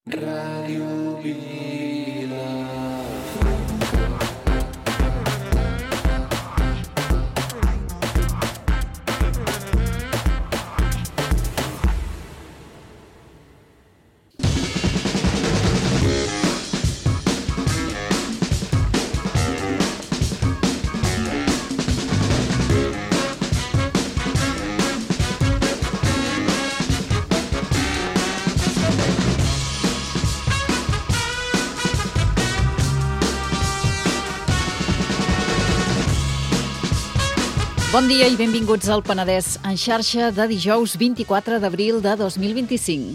Ràdio Vila. Bon dia i benvinguts al Penedès en xarxa de dijous 24 d'abril de 2025.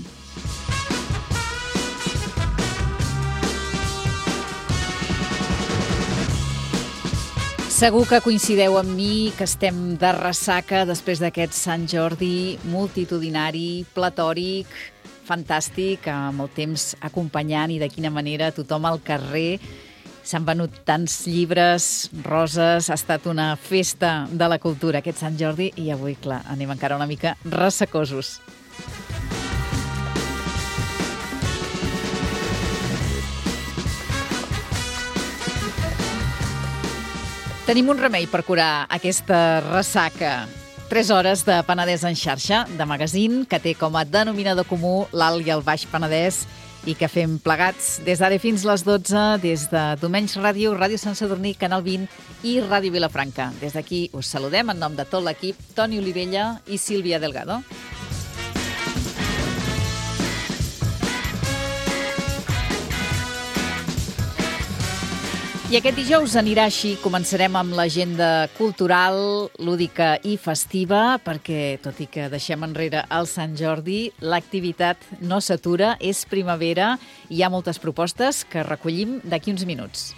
Segur que coincideu amb mi que estem de ressaca després d'aquest Sant Jordi multitudinari, platòric, fantàstic, amb el temps acompanyant i de quina manera tothom al carrer. S'han venut tants llibres, roses, ha estat una festa de la cultura aquest Sant Jordi i avui, clar, anem encara una mica ressacosos. Tenim un remei per curar aquesta ressaca. 3 hores de Penedès en xarxa, de magazín, que té com a denominador comú l'Alt i el Baix Penedès, i que fem plegats des d'ara fins les 12, des de Domenys Ràdio, Ràdio Sant Sadurní, Canal 20 i Ràdio Vilafranca. Des d'aquí us saludem en nom de tot l'equip, Toni Olivella i Sílvia Delgado. I aquest dijous anirà així. Començarem amb l'agenda cultural, lúdica i festiva, perquè, tot i que deixem enrere el Sant Jordi, l'activitat no s'atura, és primavera i hi ha moltes propostes que recollim d'aquí uns minuts.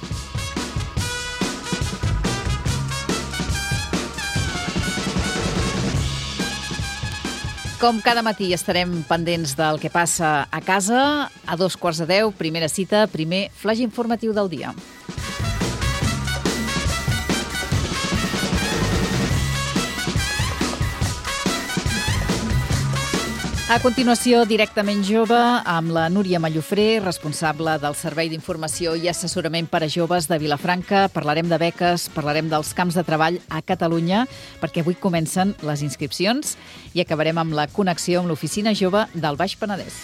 Com cada matí estarem pendents del que passa a casa. A 9:45, primera cita, primer flaix informatiu del dia. A continuació, Directament Jove, amb la Núria Mallofré, responsable del Servei d'Informació i Assessorament per a Joves de Vilafranca. Parlarem de beques, parlarem dels camps de treball a Catalunya, perquè avui comencen les inscripcions i acabarem amb la connexió amb l'Oficina Jove del Baix Penedès.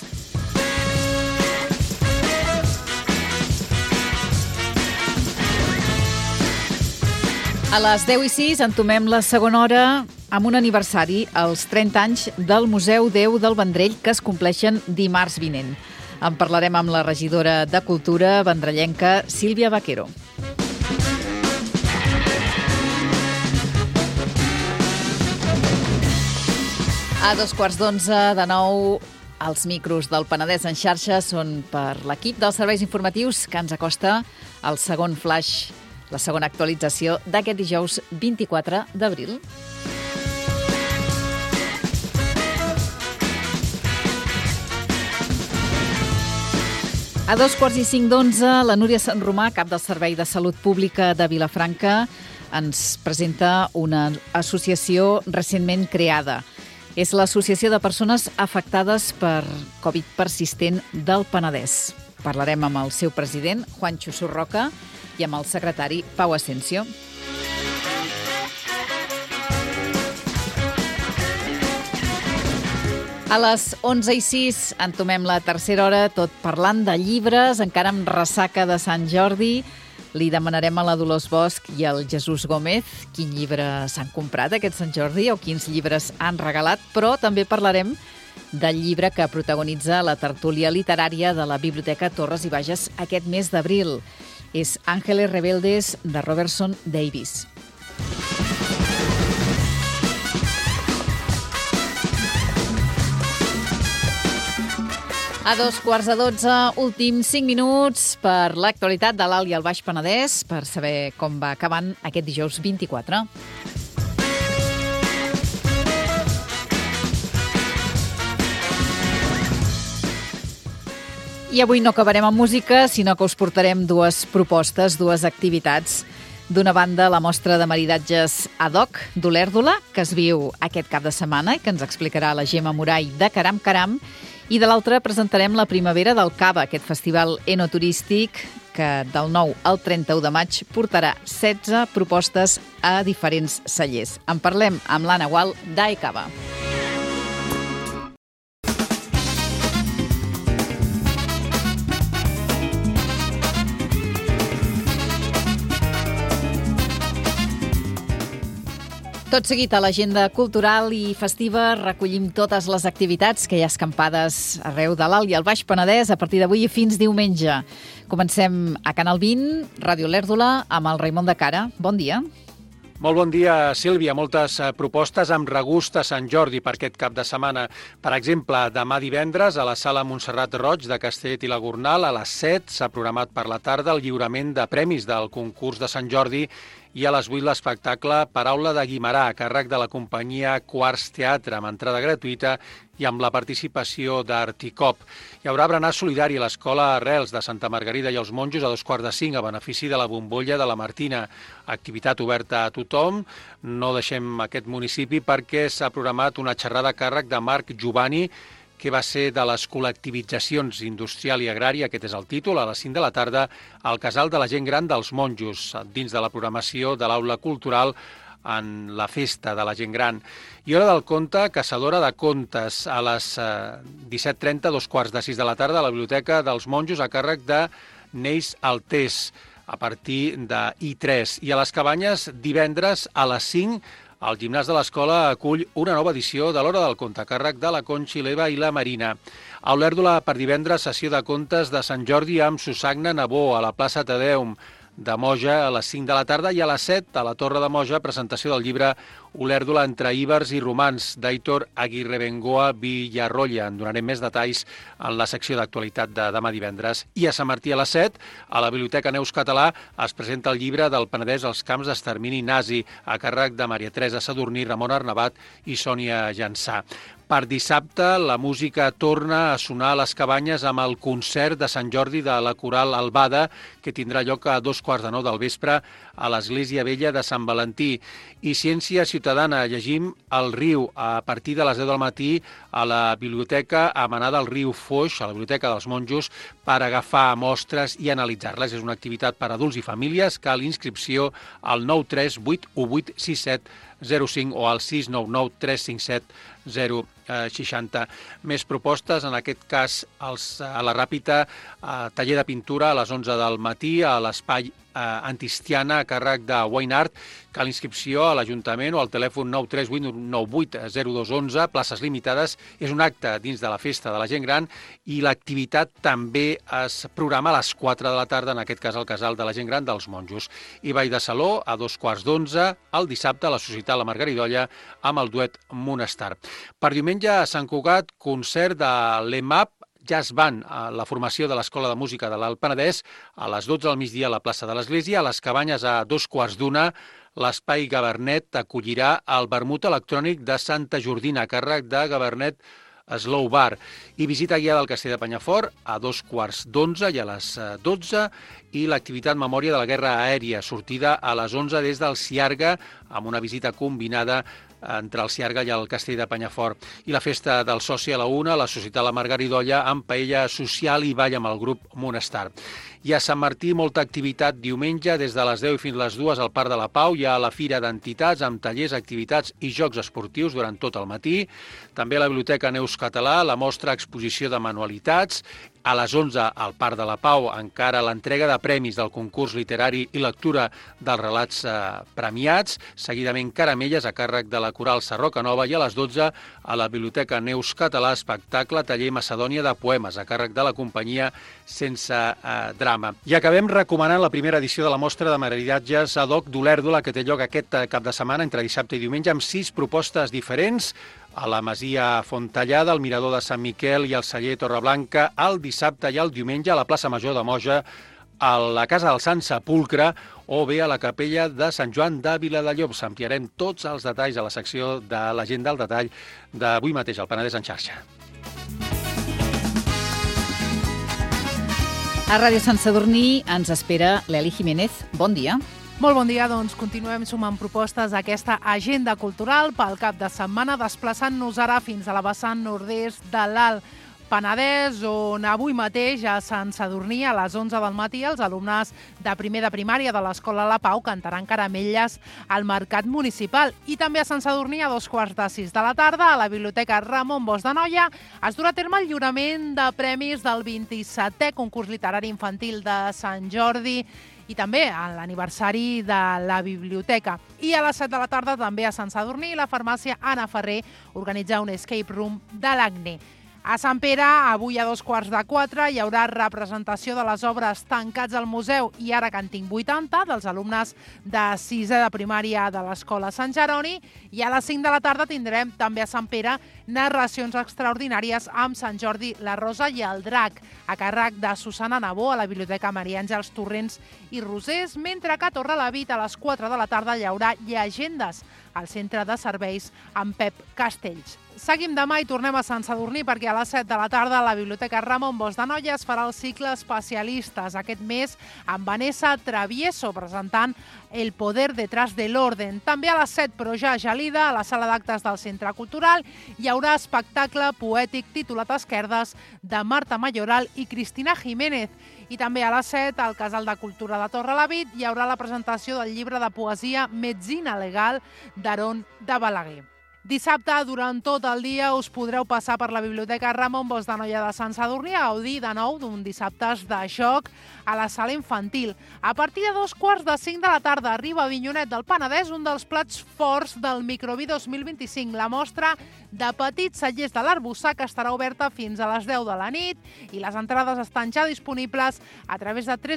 A les 10:06 entomem la segona hora amb un aniversari, els 30 anys del Museu Déu del Vendrell, que es compleixen dimarts vinent. En parlarem amb la regidora de Cultura vendrellenca, Sílvia Vaquero. A 11:15, de nou, els micros del Penedès en xarxa són per l'equip dels serveis informatius, que ens acosta el segon flaix, la segona actualització d'aquest dijous 24 d'abril. A 2:45, la Núria Sant Romà, cap del Servei de Salut Pública de Vilafranca, ens presenta una associació recentment creada. És l'Associació de Persones Afectades per Covid persistent del Penedès. Parlarem amb el seu president, Juancho Surroca, i amb el secretari, Pau Asensio. A les 11:06 entomem la tercera hora, tot parlant de llibres, encara amb ressaca de Sant Jordi. Li demanarem a la Dolors Bosch i al Jesús Gómez quin llibre s'han comprat aquest Sant Jordi o quins llibres han regalat, però també parlarem del llibre que protagonitza la tertúlia literària de la Biblioteca Torres i Bages aquest mes d'abril. És Ángeles Rebeldes, de Robertson Davies. A 11:45, últims 5 minuts per l'actualitat de l'Alt i el Baix Penedès, per saber com va acabant aquest dijous 24. I avui no acabarem amb música, sinó que us portarem dues propostes, dues activitats. D'una banda, la mostra de maridatges ad hoc d'Olèrdola, que es viu aquest cap de setmana i que ens explicarà la Gemma Moray de Caram Caram. I de l'altra presentarem la Primavera del Cava, aquest festival enoturístic que del 9 al 31 de maig portarà 16 propostes a diferents cellers. En parlem amb l'Anna Gual d'AECAVA. Tot seguit a l'agenda cultural i festiva recollim totes les activitats que hi ha escampades arreu de l'Alt i el Baix Penedès a partir d'avui i fins diumenge. Comencem a Canal 20, Ràdio L'Èrdula, amb el Raimon de Cara. Bon dia. Molt bon dia, Sílvia. Moltes propostes amb regust a Sant Jordi per aquest cap de setmana. Per exemple, demà divendres a la sala Montserrat Roig de Castellet i la Gornal a les 7 s'ha programat per la tarda el lliurament de premis del concurs de Sant Jordi i a les 8 l'espectacle Paraula de Guimerà, a càrrec de la companyia Quarts Teatre, amb entrada gratuïta i amb la participació d'Articop. Hi haurà berenar solidari a l'Escola Arrels de Santa Margarida i els Monjos a 2:45 a benefici de la bombolla de la Martina. Activitat oberta a tothom. No deixem aquest municipi perquè s'ha programat una xerrada a càrrec de Marc Giovanni, que va ser de les col·lectivitzacions industrial i agrària, aquest és el títol, a les 5 de la tarda, al Casal de la Gent Gran dels Monjos, dins de la programació de l'Aula Cultural en la Festa de la Gent Gran. I Hora del Conte, caçadora de contes, a les 17:30, 17:45 de la tarda, a la Biblioteca dels Monjos, a càrrec de Neis Altés, a partir de I3. I a les Cabanyes, divendres, a les 5, el gimnàs de l'escola acull una nova edició de l'Hora del Conte, a càrrec de la Conxi, l'Eva i la Marina. A Olèrdola, per divendres, sessió de contes de Sant Jordi amb Susagna Nabó, a la plaça Tedeum de Moja a les 5 de la tarda, i a les 7, a la Torre de Moja, presentació del llibre Olèrdola entre Ibers i Romans, d'Aitor Aguirrebengoa Villarroya. En donarem més detalls en la secció d'actualitat de demà divendres. I a Sant Martí a les 7, a la Biblioteca Neus Català, es presenta el llibre del Penedès als camps d'extermini nazi, a càrrec de Maria Teresa Sadurní, Ramon Arnabat i Sònia Jansà. Per dissabte, la música torna a sonar a les Cabanyes amb el concert de Sant Jordi de la Coral Albada, que tindrà lloc a 9:15 del vespre a l'Església Vella de Sant Valentí. I Ciència Ciutadana, llegim El riu a partir de les 10 del matí a la Biblioteca Amenada al riu Foix, a la Biblioteca dels Monjos, per agafar mostres i analitzar-les. És una activitat per a adults i famílies. Cal inscripció al 938186705 o al 699-357-060. Més propostes, en aquest cas a la Ràpita, taller de pintura a les 11 del matí a l'Espai Antistiana, a càrrec de Wine Art. Cal inscripció a l'Ajuntament o al telèfon 938980211, places limitades. És un acte dins de la Festa de la Gent Gran i l'activitat també es programa a les 4 de la tarda, en aquest cas al Casal de la Gent Gran dels Monjos. I Ball de Saló a 2:15, el dissabte a la Societat La Margaridolla amb el duet Monestar. Per diumenge a Sant Cugat, concert de l'EMAP, Jazz Band, la formació de l'Escola de Música de l'Alt Penedès, a les 12 del migdia a la plaça de l'Església. A les Cabanyes a 2:15, l'Espai Gabernet acollirà el vermut electrònic de Santa Jordina, a càrrec de Gabernet Slow Bar. I visita guiada al Castell de Penyafort a 2:15 i a les 12, i l'activitat Memòria de la Guerra Aèria, sortida a les 11 des del Ciarga, amb una visita combinada entre el Ciarga i el Castell de Penyafort. I la festa del soci a la 1, la Societat La Margaridolla, amb paella social i ball amb el grup Monestar. I a Sant Martí, molta activitat diumenge, des de les 10 fins a les 2 al Parc de la Pau. Hi ha la Fira d'Entitats amb tallers, activitats i jocs esportius durant tot el matí. També a la Biblioteca Neus Català, la mostra exposició de manualitats. A les 11, al Parc de la Pau, encara l'entrega de premis del concurs literari i lectura dels relats premiats. Seguidament, caramelles a càrrec de la Coral Sarroca Nova. I a les 12, a la Biblioteca Neus Català, espectacle taller Macedònia de poemes, a càrrec de la companyia Sense Drama. I acabem recomanant la primera edició de la mostra de maridatges ad hoc d'Olèrdola, que té lloc aquest cap de setmana, entre dissabte i diumenge, amb 6 propostes diferents, a la Masia Fontallada, al Mirador de Sant Miquel i al Celler Torreblanca, el dissabte i el diumenge, a la plaça Major de Moja, a la Casa del Sant Sepulcre o bé a la Capella de Sant Joan de Viladellobs. Ampliarem tots els detalls a la secció de l'Agenda al Detall d'avui mateix, al Penedès en xarxa. A Ràdio Sant Sadurní ens espera l'Eli Jiménez. Bon dia. Molt bon dia, doncs continuem sumant propostes a aquesta agenda cultural pel cap de setmana, desplaçant-nos ara fins a la vessant nord-est de l'Alt Penedès, on avui mateix a Sant Sadurní a les 11 del matí els alumnes de primer de primària de l'Escola La Pau cantaran caramelles al Mercat Municipal. I també a Sant Sadurní a 5:45 de la tarda a la Biblioteca Ramon Bosch d'Anoia es durà a terme el lliurament de premis del 27è concurs literari infantil de Sant Jordi i també a l'aniversari de la biblioteca. I a les 7 de la tarda també a Sant Sadurní la farmàcia Anna Ferrer organitza un escape room de l'Acne. A Sant Pere, avui a 3:45, hi haurà representació de les obres Tancats al Museu i Ara que en tinc 80, dels alumnes de 6è de primària de l'Escola Sant Jeroni, i a les 5 de la tarda tindrem també a Sant Pere narracions extraordinàries amb Sant Jordi, la Rosa i el Drac, a càrrec de Susana Nabó a la Biblioteca Maria Àngels Torrents i Rosés, mentre que a Torrelavit a les 4 de la tarda hi haurà llegendes al centre de serveis amb Pep Castells. Seguim demà i tornem a Sant Sadurní perquè a les 7 de la tarda a la Biblioteca Ramon Bosch d'Anoia es farà el cicle Especialistes, aquest mes amb Vanessa Travieso presentant El poder detrás del orden. També a les 7, però ja a Gelida, a la sala d'actes del Centre Cultural, hi haurà espectacle poètic titulat Esquerdes de Marta Mayoral i Cristina Jiménez. I també a les 7, al Casal de Cultura de Torrelavit, hi haurà la presentació del llibre de poesia Metzina Legal d'Aaron de Balaguer. Dissabte, durant tot el dia, us podreu passar per la Biblioteca Ramon Bosch d'Anoia de Sant Sadurní a gaudir de nou d'un dissabtes de joc a la sala infantil. A partir de 4:45 de la tarda arriba a Avinyonet del Penedès un dels plats forts del Microvi 2025, la mostra de petits cellers de l'Arboçar, que estarà oberta fins a les 10 de la nit i les entrades estan ja disponibles a través de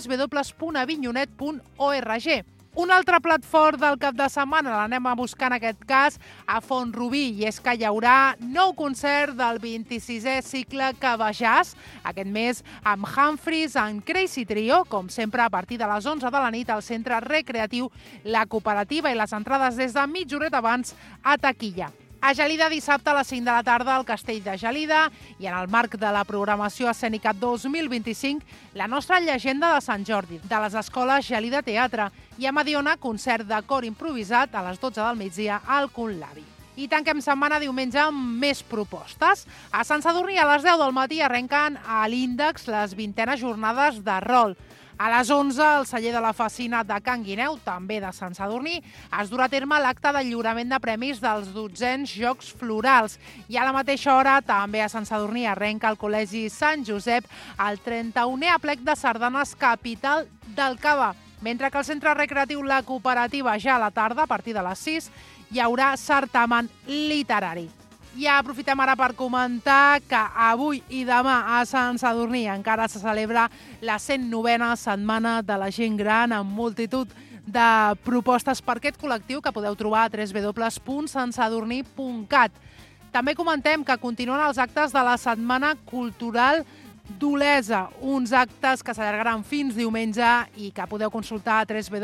www.avinyonet.org. Un altre plat fort del cap de setmana l'anem a buscar en aquest cas a Font-rubí, i és que hi haurà nou concert del 26è cicle Cabajàs, aquest mes amb Humphries en Crazy Trio, com sempre a partir de les 11 de la nit al centre recreatiu La Cooperativa, i les entrades des de mitja horeta abans a taquilla. A Gelida, dissabte a les 5 de la tarda al Castell de Gelida, i en el marc de la programació escènica 2025, la nostra llegenda de Sant Jordi, de les escoles Gelida Teatre, i a Mediona, concert de cor improvisat a les 12 del migdia al Conlavi. I tanquem setmana diumenge amb més propostes. A Sant Sadurní a les 10 del matí arrenquen a l'Índex les 20enes jornades de rol. A les 11, al celler de la Facina de Can Guineu, també de Sant Sadurní, es durà a terme l'acte de lliurament de premis dels 12ens Jocs Florals. I a la mateixa hora, també a Sant Sadurní, arrenca al Col·legi Sant Josep el 31è aplec de sardanes capital del Cava. Mentre que al centre recreatiu La Cooperativa ja a la tarda, a partir de les 6, hi haurà certamen literari. I aprofitem ara per comentar que avui i demà a Sant Sadurní encara se celebra la 109a Setmana de la Gent Gran amb multitud de propostes per aquest col·lectiu que podeu trobar a www.santsadurní.cat. També comentem que continuen els actes de la Setmana Cultural d'Olesa, uns actes que s'allargaran fins diumenge i que podeu consultar a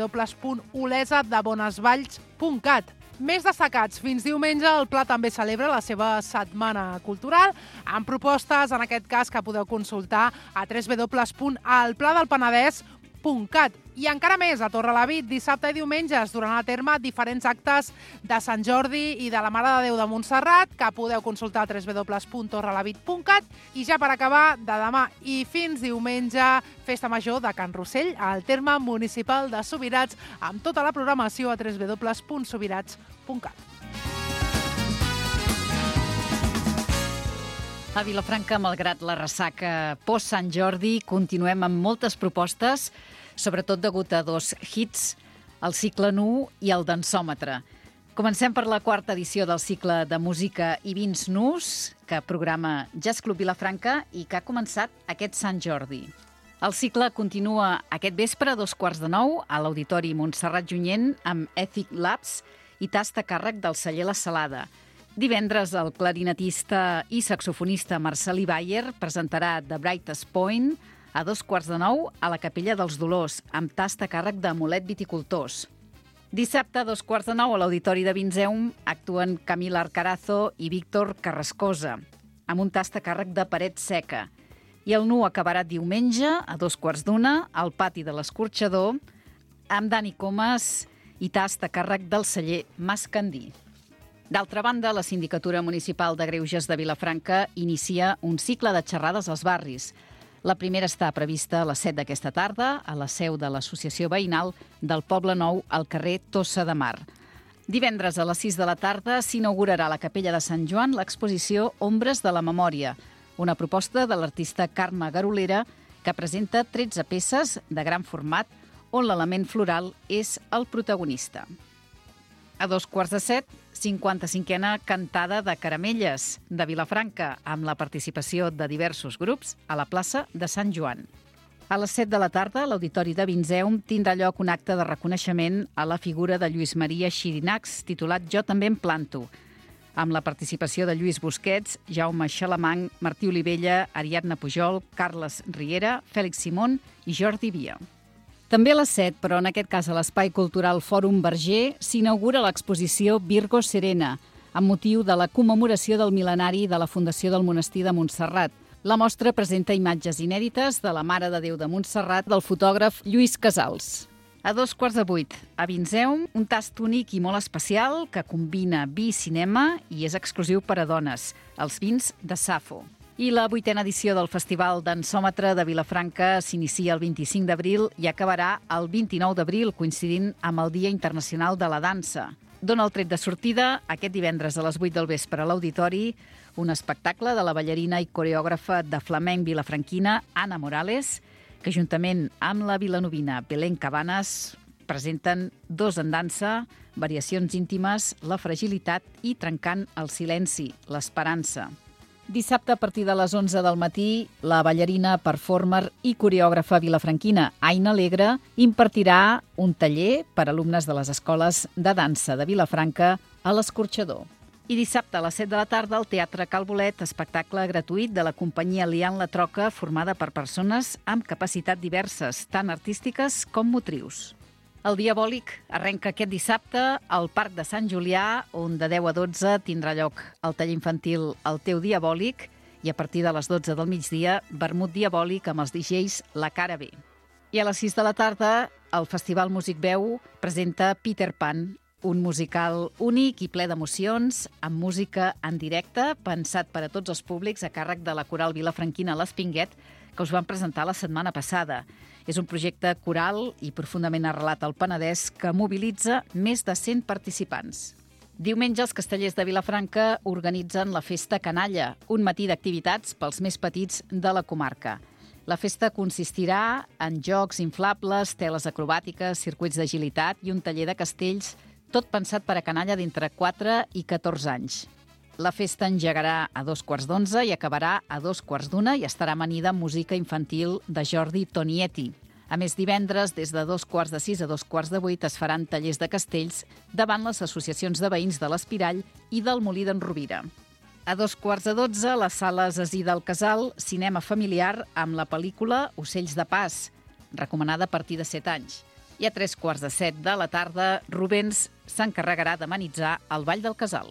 www.olesadebonesvalls.cat. Més destacats, fins diumenge el Pla també celebra la seva setmana cultural amb propostes, en aquest cas, que podeu consultar a www.alpladelpenedès.cat. I encara més, a Torrelavit, dissabte i diumenge es duran a terme diferents actes de Sant Jordi i de la Mare de Déu de Montserrat, que podeu consultar a www.torrelavit.cat. I ja per acabar, de demà i fins diumenge, Festa Major de Can Rossell, al terme municipal de Subirats, amb tota la programació a www.subirats.cat. A Vilafranca, malgrat la ressaca post-Sant Jordi, continuem amb moltes propostes, sobretot degut a dos hits, el cicle nu i el dansòmetre. Comencem per la quarta edició del cicle de música i vins nus, que programa Jazz Club Vilafranca i que ha començat aquest Sant Jordi. El cicle continua aquest vespre a 8:45 a l'Auditori Montserrat Junyent amb Ethic Labs i tasta a càrrec del celler La Salada. Divendres, el clarinetista i saxofonista Marcelí Bayer presentarà The Brightest Point a 8:45 a la Capella dels Dolors, amb tasta a càrrec de Mulet Viticultors. Dissabte, a 8:45 a l'Auditori de Vinzeum, actuen Camila Arcarazo i Víctor Carrascosa, amb un tast a càrrec de Paret Seca. I el nu acabarà diumenge, a 2:15, al pati de l'Escorxador, amb Dani Comas i tast a càrrec del celler Mascandí. D'altra banda, la Sindicatura Municipal de Greuges de Vilafranca inicia un cicle de xerrades als barris. La primera està prevista a les 7 d'aquesta tarda a la seu de l'Associació Veïnal del Poble Nou al carrer Tossa de Mar. Divendres a les 6 de la tarda s'inaugurarà a la Capella de Sant Joan l'exposició Ombres de la Memòria, una proposta de l'artista Carme Garolera que presenta 13 peces de gran format on l'element floral és el protagonista. A 7:15, 55a Cantada de Caramelles de Vilafranca, amb la participació de diversos grups a la plaça de Sant Joan. A les 7 de la tarda, a l'Auditori de Vinzeum tindrà lloc un acte de reconeixement a la figura de Lluís Maria Xirinacs, titulat Jo també em planto, amb la participació de Lluís Busquets, Jaume Xalamang, Martí Olivella, Ariadna Pujol, Carles Riera, Fèlix Simón i Jordi Via. També a les 7, però en aquest cas a l'Espai Cultural Fòrum Verger, s'inaugura l'exposició Virgo Serena, amb motiu de la commemoració del mil·lenari de la Fundació del Monestir de Montserrat. La mostra presenta imatges inèdites de la Mare de Déu de Montserrat del fotògraf Lluís Casals. A 7:15, a Vinzeum, un tast únic i molt especial que combina vi i cinema i és exclusiu per a dones, els vins de Safo. I la 8a edició del Festival Dansòmetre de Vilafranca s'inicia el 25 d'abril i acabarà el 29 d'abril, coincidint amb el Dia Internacional de la Dansa. Dona el tret de sortida aquest divendres a les 8 del vespre a l'Auditori un espectacle de la ballarina i coreògrafa de flamenc vilafranquina Anna Morales, que juntament amb la vilanovina Belén Cabanes presenten Dos en dansa, variacions íntimes, la fragilitat i trencant el silenci, l'esperança. Dissabte, a partir de les 11 del matí, la ballarina, performer i coreògrafa vilafranquina Aina Alegre impartirà un taller per a alumnes de les escoles de dansa de Vilafranca a l'Escorxador. I dissabte a les 7 de la tarda al Teatre Cal Bolet, espectacle gratuït de la companyia Liant la Troca, formada per persones amb capacitat diverses, tant artístiques com motrius. El Diabòlic arrenca aquest dissabte al Parc de Sant Julià, on de 10 a 12 tindrà lloc el taller infantil El teu Diabòlic i a partir de les 12 del migdia, vermut diabòlic amb els DJs La Cara B. I a les 6 de la tarda, el Festival Músic Veu presenta Peter Pan, un musical únic i ple d'emocions, amb música en directe, pensat per a tots els públics a càrrec de la coral vilafranquina L'Espinguet, que us van presentar la setmana passada. És un projecte coral i profundament arrelat al Penedès que mobilitza més de 100 participants. Diumenge, els castellers de Vilafranca organitzen la Festa Canalla, un matí d'activitats pels més petits de la comarca. La festa consistirà en jocs inflables, teles acrobàtiques, circuits d'agilitat i un taller de castells, tot pensat per a canalla d'entre 4 i 14 anys. La festa engegarà a 11:15 i acabarà a 1:15 i estarà amanida amb música infantil de Jordi Tonietti. A més, divendres, des de 7:45 a 7:45 es faran tallers de castells davant les associacions de veïns de l'Espirall i del Molí d'en Rovira. A 7:45, a les sales Así del Casal, cinema familiar amb la pel·lícula Ocells de Pas, recomanada a partir de 7 anys. I a 7:15 de la tarda, Rubens s'encarregarà d'amenitzar el Ball del Casal.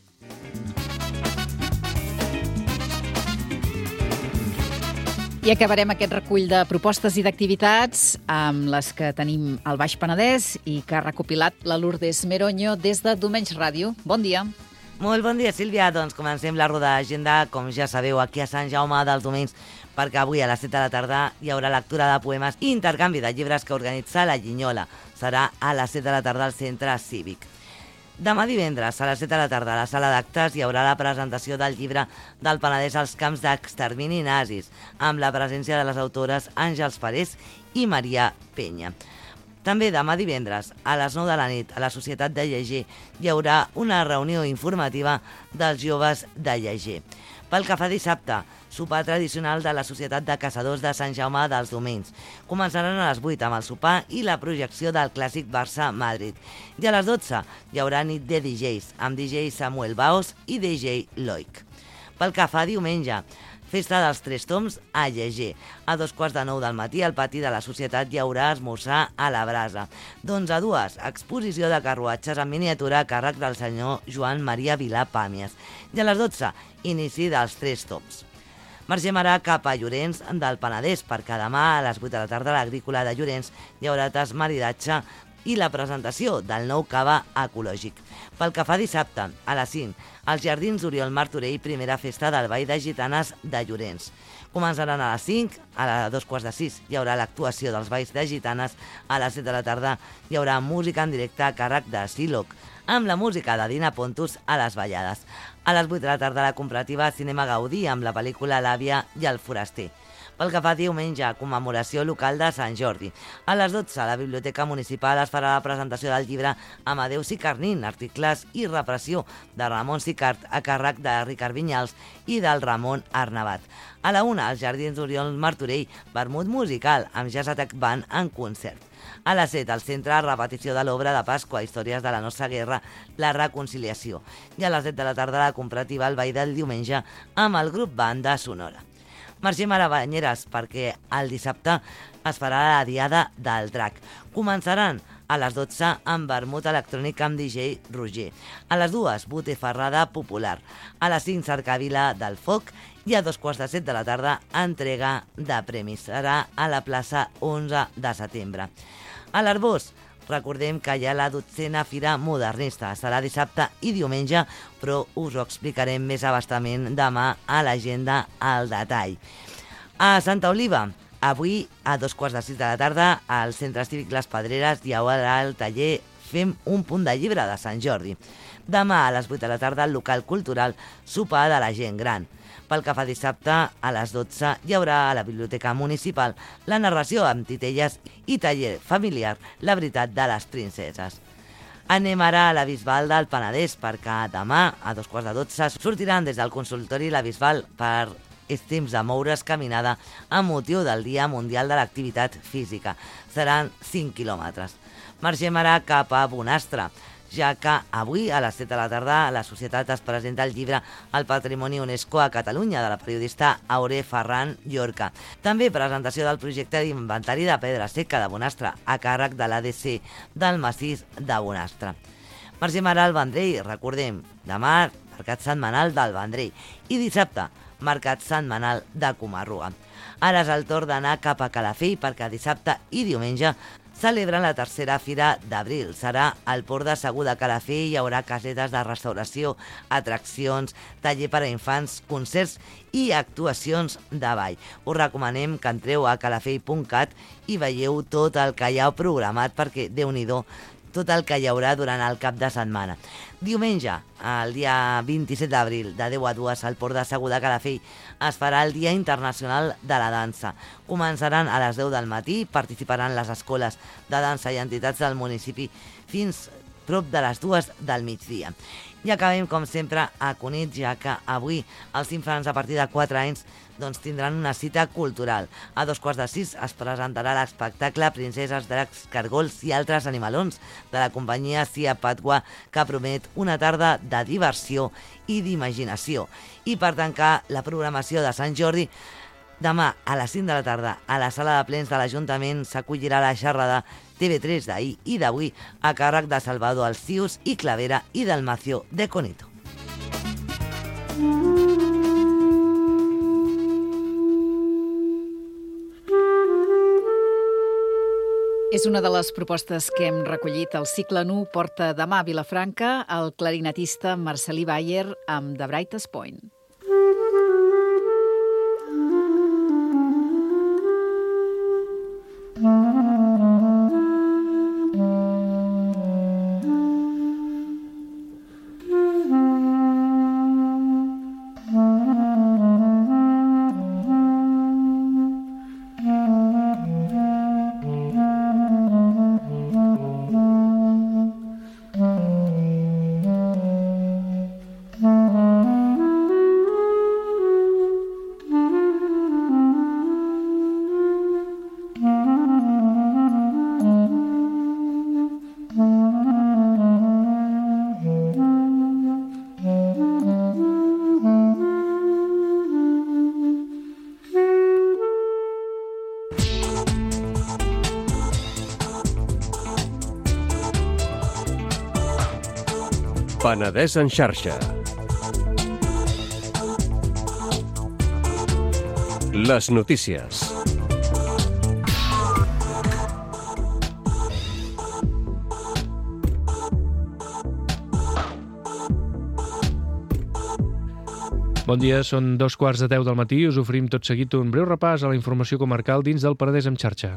I acabarem aquest recull de propostes i d'activitats amb les que tenim al Baix Penedès i que ha recopilat la Lourdes Meroño des de Domenys Ràdio. Bon dia. Molt bon dia, Sílvia. Doncs comencem la roda d'agenda, com ja sabeu, aquí a Sant Jaume dels Domenys, perquè avui a les 7 de la tarda hi haurà lectura de poemes i intercanvi de llibres que organitza la Llinyola. Serà a les 7 de la tarda al Centre Cívic. Demà divendres, a les 7 de la tarda, a la sala d'actes hi haurà la presentació del llibre del Penedès als camps d'extermini nazis, amb la presència de les autores Àngels Parés i Maria Penya. També demà divendres, a les 9 de la nit, a la Societat de Lleger, hi haurà una reunió informativa dels joves de Lleger. Pel que fa dissabte, sopar tradicional de la Societat de Caçadors de Sant Jaume dels Domenys. Començaran a les 8 amb el sopar i la projecció del clàssic Barça-Madrid. I a les 12 hi haurà nit de DJs, amb DJ Samuel Baos i DJ Loic. Pel que fa diumenge, festa dels Tres Toms a Lleger. A 8:45 del matí, al pati de la Societat hi haurà esmorzar a la brasa. D'11 a 2, exposició de carruatges en miniatura a càrrec del senyor Joan Maria Vilà Pàmies. I a les 12, inici dels Tres Toms. Marxem ara cap a Llorenç del Penedès, perquè demà a les 8 de la tarda a l'Agrícola de Llorenç hi haurà tas maridatge i la presentació del nou cava ecològic. Pel que fa dissabte, a les 5, als Jardins Oriol Martorell, primera festa del Ball de Gitanes de Llorenç. Començaran a les 5, a 2:45 hi haurà l'actuació dels balls de gitanes, a les 7 de la tarda hi haurà música en directe a càrrec de Siloc, amb la música de Dina Pontus a les ballades. A les 8 de la tarda la comparativa Cinema Gaudí amb la pel·lícula L'àvia i el foraster. Pel que fa diumenge, commemoració local de Sant Jordi. A les 12, a la Biblioteca Municipal es farà la presentació del llibre Amadeus i Carnin, articles i repressió, de Ramon Sicart, a càrrec de Ricard Vinyals i del Ramon Arnabat. A la 1, als Jardins Oriol Martorell, vermut musical, amb Jazz Attack Band en concert. A les 7, al centre, repetició de l'obra de Pasqua, Històries de la nostra guerra, la reconciliació. I a les 7 de la tarda, la comparativa al ball del diumenge amb el grup Banda Sonora. Marxem a Banyeres perquè el dissabte es farà la Diada del Drac. Començaran a les 12 amb vermut electrònic amb DJ Roger. A les 2, botifarrada popular. A les 5, cercavila del foc i a 2:15 de la tarda, entrega de premis. Serà a la plaça 11 de setembre. A l'Arbós, recordem que hi ha la 12a Fira Modernista. Serà dissabte i diumenge, però us ho explicarem més abastament demà a l'agenda al detall. A Santa Oliva, avui a 2:15 de la tarda, al Centre Cívic Les Pedreres hi haurà el taller Fem un punt de llibre de Sant Jordi. Demà a les 8 de la tarda, al local cultural Sopar de la gent gran. Pel que fa dissabte, a les 12 hi haurà a la Biblioteca Municipal la narració amb titelles i taller familiar La veritat de les princeses. Anem ara a la Bisbal del Penedès, perquè demà a 2:15 sortiran des del consultori La Bisbal per és temps de moure's caminada amb motiu del Dia Mundial de l'Activitat Física. Seran 5 quilòmetres. Marxem ara cap a Bonastre, ja que avui a les 7 de la tarda la Societat es presenta el llibre El Patrimoni UNESCO a Catalunya de la periodista Auré Ferran Llorca. També presentació del projecte d'inventari de pedra seca de Bonastre a càrrec de l'ADC del massís de Bonastre. Marxem ara al Vendrell, recordem, demà mercat setmanal del Vendrell i dissabte mercat setmanal de Comarruga. Ara és el torn d'anar cap a Calafell perquè dissabte i diumenge celebren la tercera Fira d'Abril. Serà al Port de Segur de Calafell, hi haurà casetes de restauració, atraccions, taller per a infants, concerts i actuacions de ball. Us recomanem que entreu a calafell.cat i veieu tot el que hi ha programat perquè, Déu-n'hi-do, tot el que hi haurà durant el cap de setmana. Diumenge, el dia 27 d'abril, de 10 a 2, al Port de Segur de Calafell, es farà el Dia Internacional de la Dansa. Començaran a les 10 del matí, participaran les escoles de dansa i entitats del municipi fins prop de les 2 del migdia. I acabem, com sempre, a Cunit, ja que avui els infants a partir de 4 anys tindran una cita cultural. A 5:15 es presentarà l'espectacle Princeses, dracs, cargols i altres animalons de la companyia Cia Patwa, que promet una tarda de diversió i d'imaginació. I per tancar la programació de Sant Jordi, demà a les 5 de la tarda a la sala de plens de l'Ajuntament s'acollirà la xerrada TV3 d'ahir i d'avui a càrrec de Salvador Alcius i Clavera i Dalmacio de Conito. És una de les propostes que hem recollit. El cicle Nu porta demà a Vilafranca el clarinetista Marcelí Bayer amb The Brightest Point. Penedès en xarxa. Les notícies. Bon dia, són 2:15 del matí. Us oferim tot seguit un breu repàs a la informació comarcal dins del Penedès en xarxa.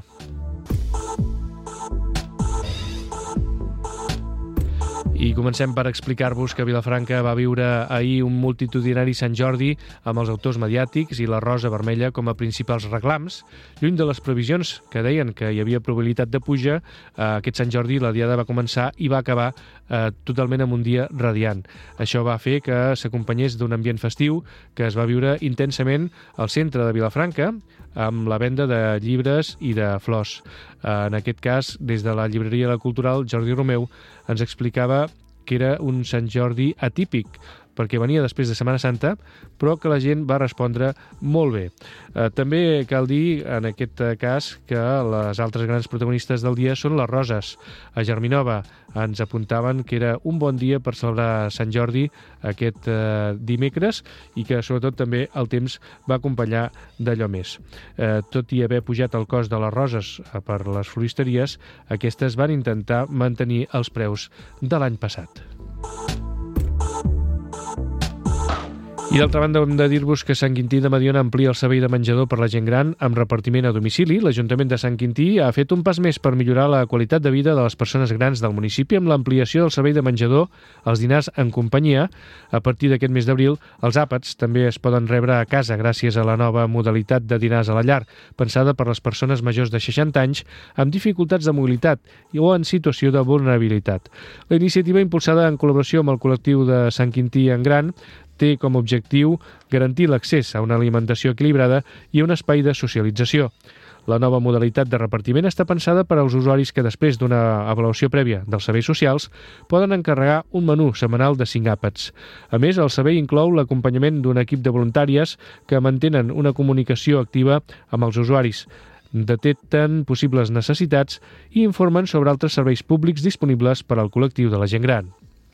I comencem per explicar-vos que Vilafranca va viure ahir un multitudinari Sant Jordi amb els autors mediàtics i la Rosa Vermella com a principals reclams. Lluny de les previsions que deien que hi havia probabilitat de puja, aquest Sant Jordi la diada va començar i va acabar totalment amb un dia radiant. Això va fer que s'acompanyés d'un ambient festiu que es va viure intensament al centre de Vilafranca amb la venda de llibres i de flors. En aquest cas, des de la llibreria La Cultural, Jordi Romeu ens explicava que era un Sant Jordi atípic, perquè venia després de Setmana Santa, però que la gent va respondre molt bé. També cal dir, en aquest cas, que les altres grans protagonistes del dia són les roses. A Germinova ens apuntaven que era un bon dia per celebrar Sant Jordi aquest dimecres i que, sobretot, també el temps va acompanyar d'allò més. Tot i haver pujat el cost de les roses per les floristeries, aquestes van intentar mantenir els preus de l'any passat. I d'altra banda hem de dir-vos que Sant Quintí de Mediona amplia el servei de menjador per la gent gran amb repartiment a domicili. L'Ajuntament de Sant Quintí ha fet un pas més per millorar la qualitat de vida de les persones grans del municipi amb l'ampliació del servei de menjador als dinars en companyia. A partir d'aquest mes d'abril, els àpats també es poden rebre a casa gràcies a la nova modalitat de dinars a la llar, pensada per les persones majors de 60 anys amb dificultats de mobilitat o en situació de vulnerabilitat. La iniciativa, impulsada en col·laboració amb el col·lectiu de Sant Quintí en Gran, té com a objectiu garantir l'accés a una alimentació equilibrada i a un espai de socialització. La nova modalitat de repartiment està pensada per als usuaris que, després d'una avaluació prèvia dels serveis socials, poden encarregar un menú setmanal de 5 àpats. A més, el servei inclou l'acompanyament d'un equip de voluntàries que mantenen una comunicació activa amb els usuaris, detecten possibles necessitats i informen sobre altres serveis públics disponibles per al col·lectiu de la gent gran.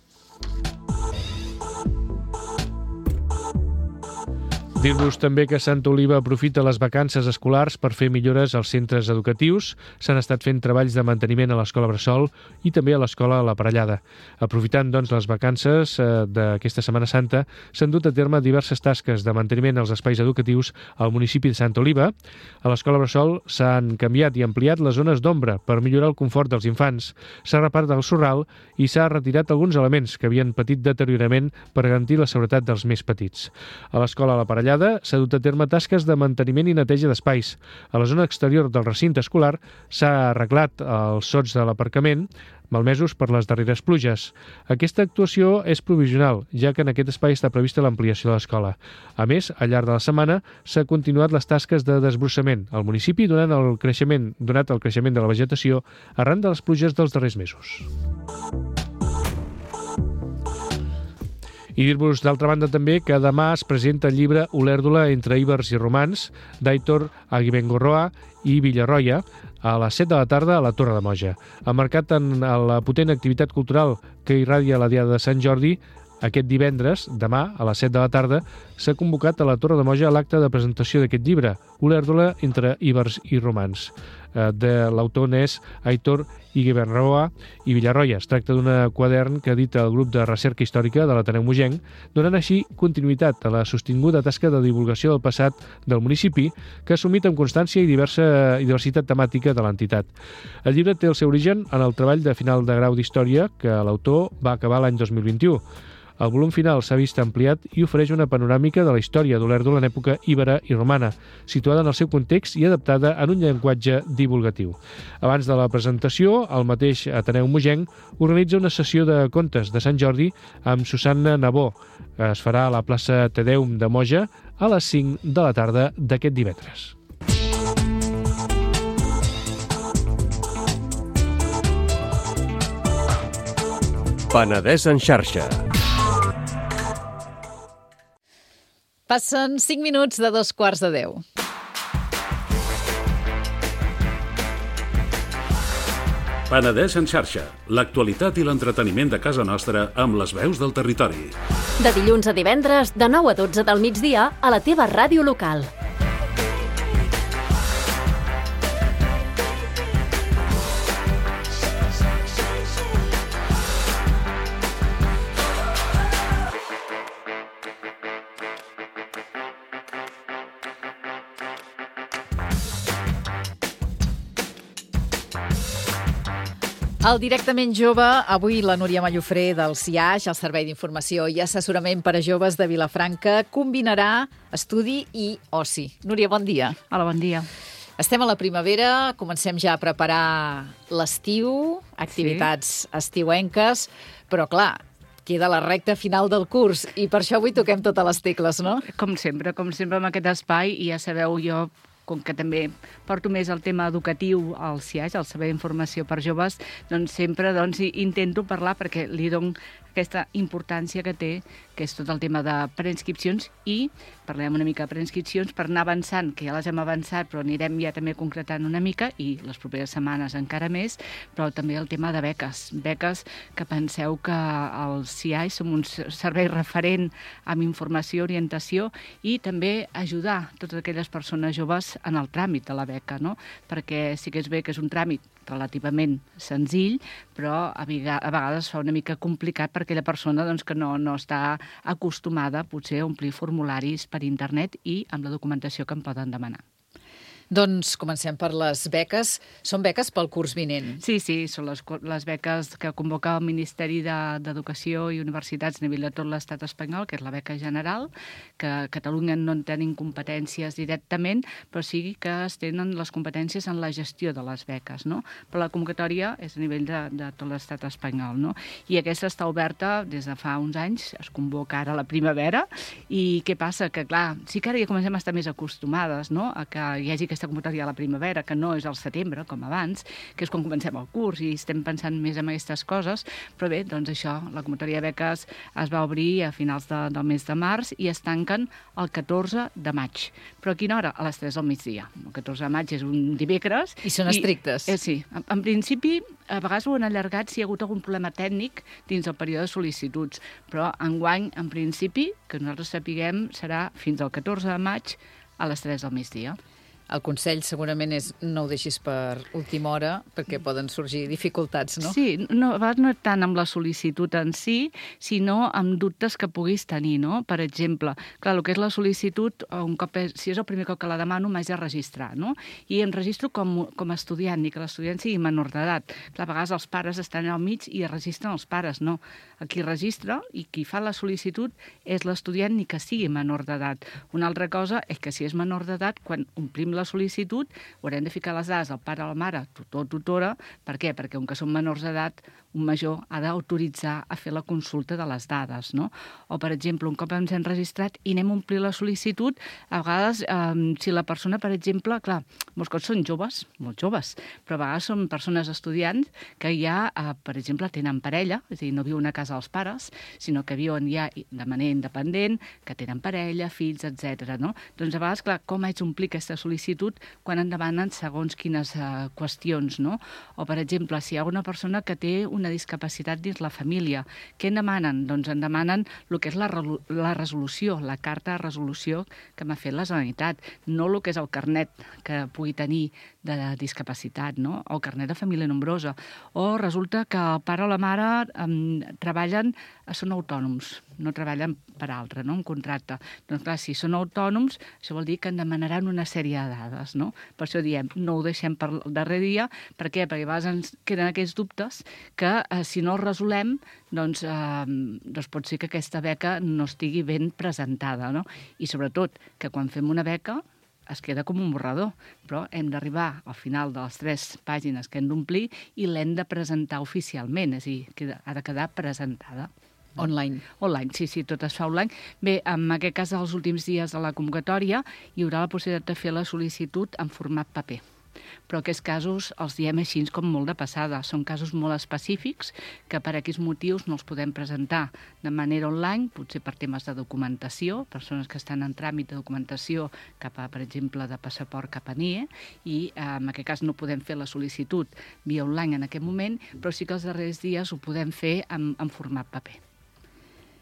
Dir-vos també que Santa Oliva aprofita les vacances escolars per fer millores als centres educatius. S'han estat fent treballs de manteniment a l'Escola Bressol i també a l'Escola La Parellada. Aprofitant, doncs, les vacances d'aquesta Setmana Santa, s'han dut a terme diverses tasques de manteniment als espais educatius al municipi de Santa Oliva. A l'Escola Bressol s'han canviat i ampliat les zones d'ombra per millorar el confort dels infants. S'ha reparat el sorral i s'ha retirat alguns elements que havien patit deteriorament per garantir la seguretat dels més petits. A l'Escola La Parellada s'ha dut a terme tasques de manteniment i neteja d'espais. A la zona exterior del recinte escolar s'ha arreglat els sots de l'aparcament, malmesos per les darreres pluges. Aquesta actuació és provisional, ja que en aquest espai està prevista l'ampliació de l'escola. A més, al llarg de la setmana s'ha continuat les tasques de desbrossament al municipi donat el creixement de la vegetació arran de les pluges dels darrers mesos. I dir-vos, d'altra banda, també que demà es presenta el llibre Olèrdola entre íbers i romans d'Aitor Aguibengorroa i Villarroya a les 7 de la tarda a la Torre de Moja. Emmarcat en la potent activitat cultural que irradia la Diada de Sant Jordi, aquest divendres, demà, a les 7 de la tarda, s'ha convocat a la Torre de Moja l'acte de presentació d'aquest llibre, Olèrdola entre íbers i romans, de l'autor n'és Aitor Aguibengorroa i Villarroya. Es tracta d'un quadern que edita el grup de recerca històrica de l'Ateneu Mogenc, donant així continuïtat a la sostinguda tasca de divulgació del passat del municipi que ha assumit amb constància i diversitat temàtica de l'entitat. El llibre té el seu origen en el treball de final de grau d'Història que l'autor va acabar l'any 2021. El volum final s'ha vist ampliat i ofereix una panoràmica de la història d'Olèrdola en època íbera i romana, situada en el seu context i adaptada en un llenguatge divulgatiu. Abans de la presentació, el mateix Ateneu Mogenc organitza una sessió de contes de Sant Jordi amb Susanna Nabó. Es farà a la plaça Tedeum de Moja a les 5 de la tarda d'aquest divendres. Penedès en xarxa. Passen 5 minuts de 9:15. Penedès en xarxa, l'actualitat i l'entreteniment de casa nostra amb les veus del territori. De dilluns a divendres, de 9 a 12 del migdia, a la teva ràdio local. El Directament Jove, avui la Núria Mallofré del CIAJ, el Servei d'Informació i Assessorament per a Joves de Vilafranca, combinarà estudi i oci. Núria, bon dia. Hola, bon dia. Estem a la primavera, comencem ja a preparar l'estiu, activitats estiuenques, però clar, queda la recta final del curs i per això avui toquem totes les tecles, no? Com sempre amb aquest espai, i ja sabeu, jo com que també porto més el tema educatiu al CIAJ, al Servei d'Informació per Joves, doncs sempre intento parlar perquè li dono aquesta importància que té, que és tot el tema de preinscripcions, i parlem una mica de preinscripcions per anar avançant, que ja les hem avançat, però anirem ja també concretant una mica, i les properes setmanes encara més, però també el tema de beques. Beques que penseu que al CIAJ som un servei referent amb informació, orientació, i també ajudar totes aquelles persones joves en el tràmit de la beca, no? Perquè sí que és bé que és un tràmit relativament senzill, però a vegades fa una mica complicat per aquella persona que no està acostumada potser a omplir formularis per internet i amb la documentació que em poden demanar. Doncs comencem per les beques. Són beques pel curs vinent? Sí, són les beques que convoca el Ministeri d'Educació i Universitats a nivell de tot l'estat espanyol, que és la beca general, que a Catalunya no en tenim competències directament, però sí que es tenen les competències en la gestió de les beques, no? Però la convocatòria és a nivell de tot l'estat espanyol, no? I aquesta està oberta des de fa uns anys, es convoca ara a la primavera, i què passa? Que clar, sí que ara ja comencem a estar més acostumades, no?, a que hi hagi aquesta convocatòria a la primavera, que no és al setembre, com abans, que és quan comencem el curs i estem pensant més en aquestes coses, però bé, doncs això, la convocatòria de beques es va obrir a finals del mes de març i es tanquen el 14 de maig. Però a quina hora? A les 3 del migdia. El 14 de maig és un dimecres. I són estrictes. Sí. En principi, a vegades ho han allargat si hi ha hagut algun problema tècnic dins el període de sol·licituds, però enguany, en principi, que nosaltres sapiguem, serà fins al 14 de maig a les 3 del migdia. El consell segurament és no ho deixis per última hora perquè poden sorgir dificultats, no? Sí, a vegades no tant amb la sol·licitud en si, sinó amb dubtes que puguis tenir, no? Per exemple, clar, el que és la sol·licitud, si és el primer cop que la demano, m'haig de registrar, no? I em registro com a estudiant, i que l'estudiant sigui menor d'edat. Clar, a vegades els pares estan al mig i es registren els pares, no. El qui registra i qui fa la sol·licitud és l'estudiant ni que sigui menor d'edat. Una altra cosa és que si és menor d'edat, quan omplim la sol·licitud, haurem de ficar les dades al pare o la mare, tutor o tutora. Per què? Perquè, com que són menors d'edat, un major ha d'autoritzar a fer la consulta de les dades, no? O, per exemple, un cop ens hem registrat i anem a omplir la sol·licitud, a vegades, si la persona, per exemple, clar, molts cops són joves, molt joves, però a vegades són persones estudiants que ja, per exemple, tenen parella, és a dir, no viuen a casa dels pares, sinó que viuen ja de manera independent, que tenen parella, fills, etc. No? Doncs a vegades, clar, com haig d'omplir aquesta sol·licitud quan en demanen segons quines qüestions, no? O, per exemple, si hi ha una persona que té una discapacitat dins la família, què en demanen? Doncs en demanen el que és la resolució, la carta de resolució que m'ha fet la Generalitat, no el que és el carnet que pugui tenir de discapacitat, no? O el carnet de família nombrosa. O resulta que el pare o la mare treballen, són autònoms, no treballen per altre, no? Un contracte. Doncs clar, si són autònoms, això vol dir que en demanaran una sèrie de dades, no? Per això diem, no ho deixem per el darrer dia. Per què? Perquè a vegades ens queden aquests dubtes que si no els resolem, doncs pot ser que aquesta beca no estigui ben presentada, no? I sobretot que quan fem una beca es queda com un borrador, però hem d'arribar al final de les 3 pàgines que hem d'omplir i l'hem de presentar oficialment, és a dir, que ha de quedar presentada. Online. Online, sí, tot es fa online. Bé, en aquest cas, els últims dies de la convocatòria, hi haurà la possibilitat de fer la sol·licitud en format paper. Però aquests casos els diem així com molt de passada. Són casos molt específics que per aquests motius no els podem presentar de manera online, potser per temes de documentació, persones que estan en tràmit de documentació cap a, per exemple, de passaport cap a NIE, i en aquest cas no podem fer la sol·licitud via online en aquest moment, però sí que els darrers dies ho podem fer en format paper.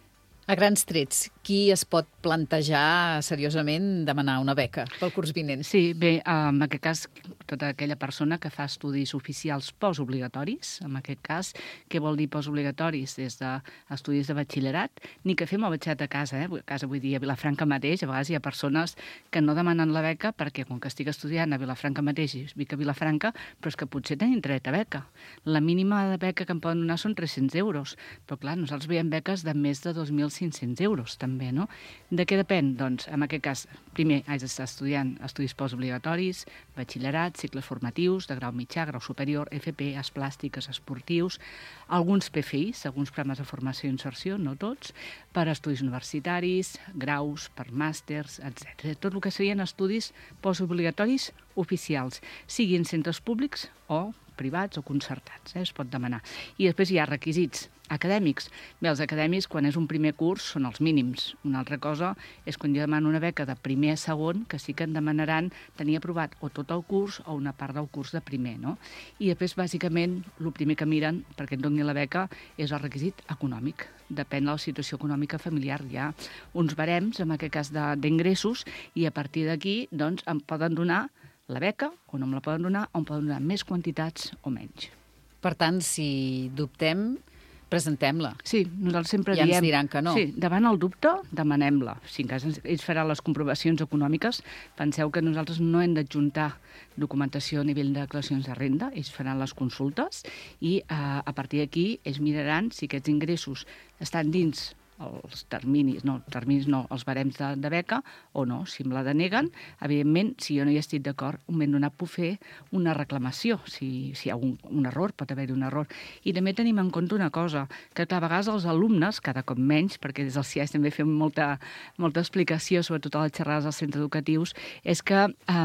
A grans trets, qui es pot plantejar seriosament demanar una beca pel curs vinent? Sí, bé, en aquest cas, tota aquella persona que fa estudis oficials postobligatoris, en aquest cas, què vol dir postobligatoris? Des d'estudis de batxillerat, ni que fem el batxillerat a casa, a casa vull dir, a Vilafranca mateix, a vegades hi ha persones que no demanen la beca perquè, com que estic estudiant a Vilafranca mateix i visc a Vilafranca, però és que potser tenim dret a beca. La mínima de beca que em poden donar són 300 euros, però clar, nosaltres veiem beques de més de 2.500 euros, també, no? De què depèn? Doncs, en aquest cas, primer haig d'estar estudiant estudis postobligatoris, batxillerat, cicles formatius, de grau mitjà, grau superior, FP, arts plàstiques, esportius, alguns PFIs, alguns programes de formació i inserció, no tots, per estudis universitaris, graus, per màsters, etc. Tot el que serien estudis postobligatoris oficials, siguin centres públics o privats o concertats, es pot demanar. I després hi ha requisits acadèmics. Bé, els acadèmics, quan és un primer curs, són els mínims. Una altra cosa és quan jo demano una beca de primer a segon, que sí que em demanaran tenir aprovat o tot el curs o una part del curs de primer, no? I després, bàsicament, el primer que miren perquè et doni la beca és el requisit econòmic. Depèn de la situació econòmica familiar. Hi ha uns barems, en aquest cas d'ingressos, i a partir d'aquí, doncs, em poden donar la beca, o no me la poden donar, o em poden donar més quantitats o menys. Per tant, si dubtem, presentem-la. Sí, nosaltres sempre ja diem... Ja ens diran que no. Sí, davant el dubte, demanem-la. Si en cas ells faran les comprovacions econòmiques, penseu que nosaltres no hem d'adjuntar documentació a nivell de declaracions de renda, ells faran les consultes i a partir d'aquí ells miraran si aquests ingressos estan dins els terminis no, els barems de beca o no, si em la deneguen, evidentment, si jo no hi estic d'acord, un moment donat puc fer una reclamació, si hi ha un error, pot haver-hi un error. I també tenim en compte una cosa, que a vegades els alumnes, cada cop menys, perquè des del CIAS també fem molta explicació, sobretot a les xerrades dels centres educatius, és que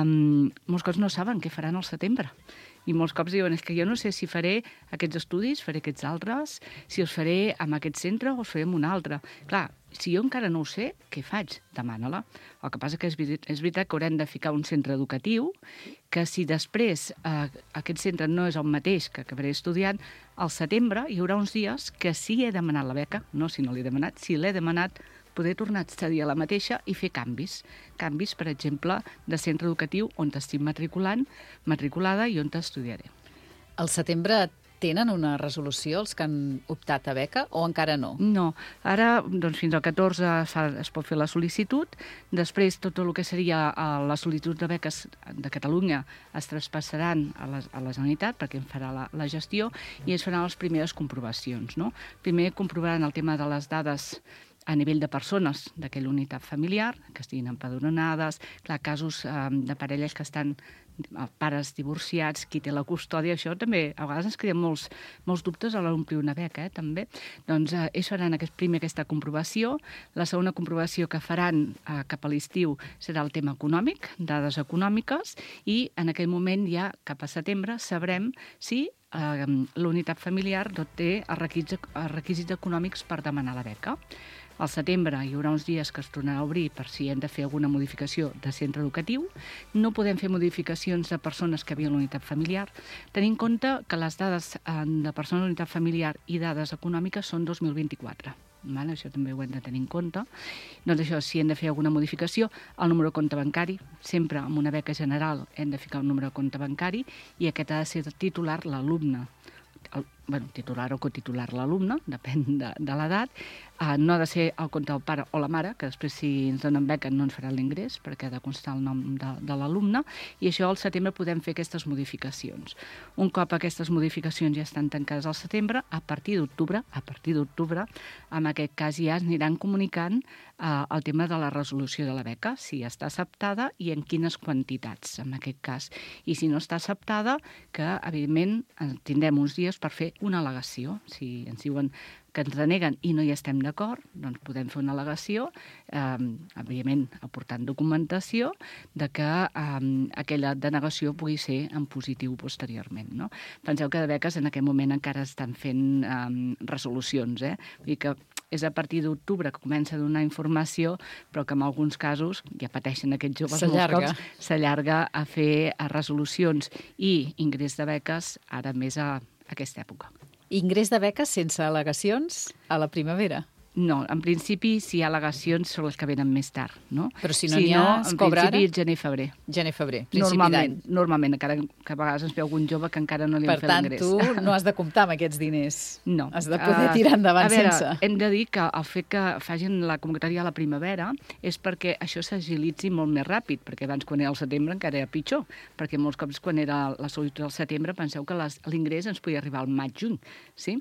molts cops no saben què faran al setembre. I molts cops diuen, és que jo no sé si faré aquests estudis, faré aquests altres, si els faré en aquest centre o els faré en un altre. Clar, si jo encara no ho sé, què faig? Demana-la. El que passa que és veritat que haurem de ficar un centre educatiu, que si després aquest centre no és el mateix que acabaré estudiant, al setembre hi haurà uns dies que sí he demanat la beca, no si no l'he demanat, si l'he demanat, poder tornar a accedir a la mateixa i fer canvis. Canvis, per exemple, de centre educatiu on estic matriculada i on estudiaré. Al setembre tenen una resolució els que han optat a beca o encara no? No. Ara, doncs, fins al 14 es pot fer la sol·licitud. Després, tot el que seria la sol·licitud de beques de Catalunya es traspassaran a la Generalitat perquè en farà la gestió i es faran les primeres comprovacions, no? Primer comprovaran el tema de les dades a nivell de persones d'aquella unitat familiar, que estiguin empadronades, clar, casos de parelles que estan pares divorciats, qui té la custòdia, això també a vegades ens creen molts dubtes a l'hora d'omplir una beca, també. Doncs ells faran aquesta comprovació. La segona comprovació que faran cap a l'estiu serà el tema econòmic, dades econòmiques, i en aquell moment ja cap a setembre sabrem si la unitat familiar té els requisits econòmics per demanar la beca. Al setembre hi haurà uns dies que es tornarà a obrir per si hem de fer alguna modificació de centre educatiu. No podem fer modificacions de persones que havien a la unitat familiar. Tenint en compte que les dades de persones a la unitat familiar i dades econòmiques són 2024. Vale? Això també ho hem de tenir en compte. Doncs això, si hem de fer alguna modificació, el número de compte bancari, sempre amb una beca general hem de ficar un número de compte bancari i aquest ha de ser titular l'alumne. Titular o cotitular l'alumne, depèn de l'edat. No ha de ser el compte del pare o la mare, que després si ens donen beca no ens farà l'ingrés, perquè ha de constar el nom de l'alumne, i això al setembre podem fer aquestes modificacions. Un cop aquestes modificacions ja estan tancades al setembre, a partir d'octubre, en aquest cas ja es aniran comunicant el tema de la resolució de la beca, si està acceptada i en quines quantitats, en aquest cas. I si no està acceptada, que evidentment tindrem uns dies per fer una al·legació. Si ens diuen que ens deneguen i no hi estem d'acord, doncs podem fer una al·legació, evidentment aportant documentació de que aquella denegació pugui ser en positiu posteriorment. No? Penseu que de beques en aquest moment encara estan fent resolucions. Vull dir que és a partir d'octubre que comença a donar informació, però que en alguns casos, ja pateixen aquests joves molts cops, s'allarga a fer resolucions i ingrés de beques ara més a aquesta època. Ingrés de beques sense al·legacions a la primavera? No, en principi, si hi ha al·legacions, són les que venen més tard, no? Però si no n'hi ha, es cobra ara? En principi, gener-febrer. Gener-febrer, principi d'any. Normalment, encara que a vegades ens ve algun jove que encara no li han fet l'ingrés. Per tant, tu no has de comptar amb aquests diners. No. Has de poder tirar endavant sense. A veure, hem de dir que el fet que facin la convocatòria a la primavera és perquè això s'agilitzi molt més ràpid, perquè abans, quan era el setembre, encara era pitjor, perquè molts cops, quan era la sol·licitud del setembre, penseu que l'ingrés ens podia arribar al maig-juny, sí?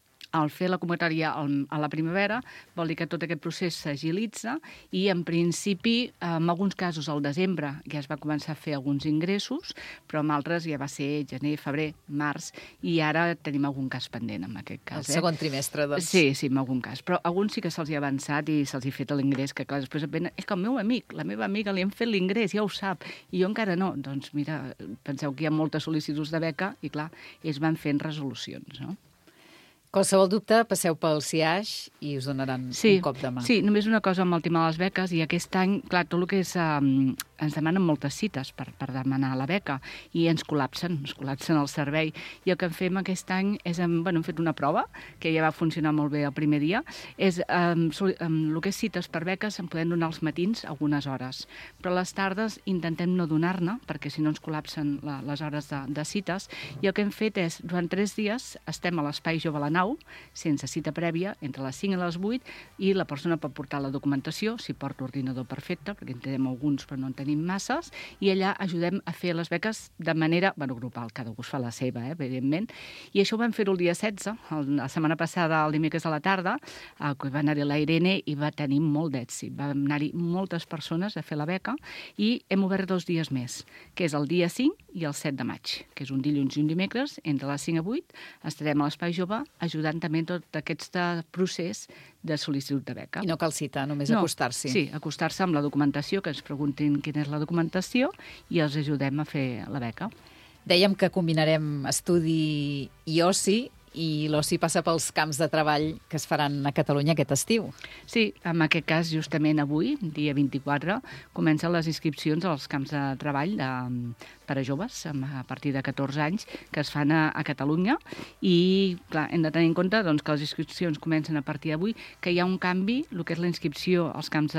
Al fer la convocatòria a la primavera vol dir que tot aquest procés s'agilitza i, en principi, en alguns casos al desembre ja es va començar a fer alguns ingressos, però en altres ja va ser gener, febrer, març, i ara tenim algun cas pendent en aquest cas. El segon trimestre, doncs. Sí, en algun cas. Però alguns sí que se'ls ha avançat i se'ls ha fet l'ingrés, que clar, després és que el meu amic, la meva amiga li han fet l'ingrés, ja ho sap, i jo encara no. Doncs mira, penseu que hi ha moltes sol·licituds de beca i clar, ells van fent resolucions, no? Qualsevol dubte, passeu pel CIAix i us donaran un cop de mà. Sí, només una cosa amb el tema de les beques, i aquest any, clar, tot el que és... ens demanen moltes cites per demanar la beca i ens col·lapsen el servei. I el que fem aquest any és... hem fet una prova, que ja va funcionar molt bé el primer dia, és el que és cites per beques en podem donar als matins algunes hores, però a les tardes intentem no donar-ne, perquè si no ens col·lapsen les hores de cites, i el que hem fet és, durant 3 dies, estem a l'Espai Jove a la Nau, sense cita prèvia, entre les 5 i les 8, i la persona pot portar la documentació, si porta ordinador perfecte, perquè en tenim alguns però no en tenim masses, i allà ajudem a fer les beques de manera, grupal, cada un fa la seva, evidentment, i això ho vam fer el dia 16, la setmana passada, el dimecres a la tarda, que va anar-hi la Irene i va tenir molt d'èxit, van anar-hi moltes persones a fer la beca, i hem obert 2 dies més, que és el dia 5 i el 7 de maig, que és un dilluns i un dimecres, entre les 5 i 8, estarem a l'Espai Jove ajudant també tot aquest procés de sol·licitud de beca. I no cal citar, només acostar-s'hi. Sí, acostar-se amb la documentació, que ens preguntin quina és la documentació, i els ajudem a fer la beca. Dèiem que combinarem estudi i oci, i l'oci passa pels camps de treball que es faran a Catalunya aquest estiu. Sí, en aquest cas, justament avui, dia 24, comencen les inscripcions als camps de treball per a joves a partir de 14 anys que es fan a Catalunya, i clar, hem de tenir en compte que les inscripcions comencen a partir d'avui, que hi ha un canvi, el que és la inscripció als camps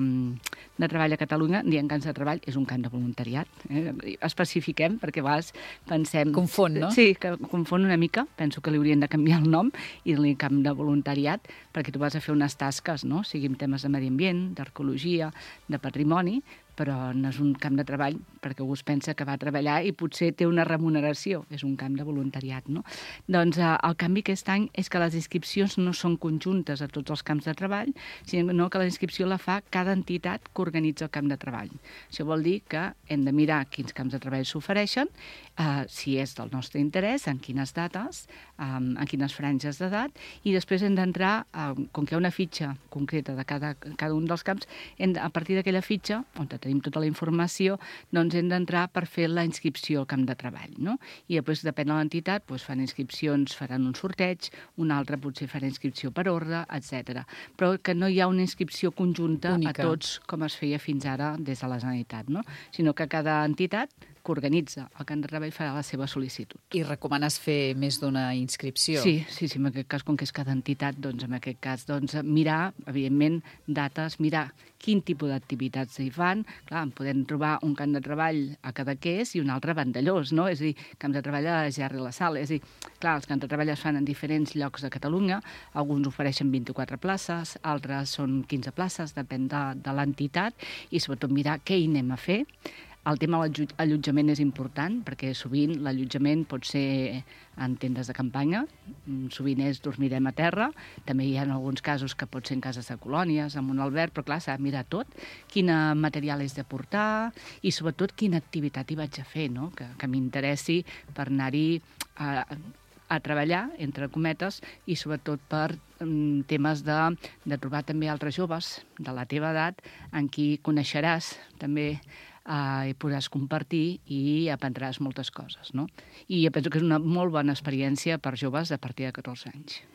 de treball a Catalunya, dient camps de treball, és un camp de voluntariat. Especifiquem, perquè a vegades pensem... Confon, no? Sí, que confon una mica, penso que li haurien de canviar el nom i dir camp de voluntariat, perquè tu vas a fer unes tasques, no? Siguin temes de medi ambient, d'arqueologia, de patrimoni, però no és un camp de treball perquè algú es pensa que va a treballar i potser té una remuneració, és un camp de voluntariat, no? Doncs el canvi aquest any és que les inscripcions no són conjuntes a tots els camps de treball, sinó que la inscripció la fa cada entitat que organitza el camp de treball. Això vol dir que hem de mirar quins camps de treball s'ofereixen, si és del nostre interès, en quines dates, en quines franges d'edat, i després hem d'entrar, com que hi ha una fitxa concreta de cada un dels camps, a partir d'aquella fitxa, on tenim tota la informació, doncs hem d'entrar per fer la inscripció al camp de treball, no? I després, depèn de l'entitat, fan inscripcions, faran un sorteig, un altre potser farà inscripció per ordre, etc. Però que no hi ha una inscripció conjunta única a tots, com es feia fins ara des de la Generalitat, no? Sinó que cada entitat que organitza el camp de treball farà la seva sol·licitud. I recomanes fer més d'una inscripció? Sí, en aquest cas, com que és cada entitat, doncs en aquest cas, mirar, evidentment, dates, mirar quin tipus d'activitats hi fan. Clar, podem trobar un camp de treball a Cadaqués i un altre a Vandellós, no? És a dir, camp de treball a Gerri la Sal. És a dir, clar, els camps de treball es fan en diferents llocs de Catalunya, alguns ofereixen 24 places, altres són 15 places, depèn de l'entitat, i sobretot mirar què hi anem a fer. El tema de l'allotjament és important, perquè sovint l'allotjament pot ser en tendes de campanya, sovint dormirem a terra, també hi ha alguns casos que pot ser en cases de colònies, amb un alberg, però clar, s'ha de mirar tot, quin material és de portar i sobretot quina activitat hi vaig a fer, no? Que m'interessi per anar-hi a treballar, entre cometes, i sobretot per temes de trobar també altres joves de la teva edat en qui coneixeràs també i podràs compartir i aprendràs moltes coses, no? I jo penso que és una molt bona experiència per joves a partir de 14 anys.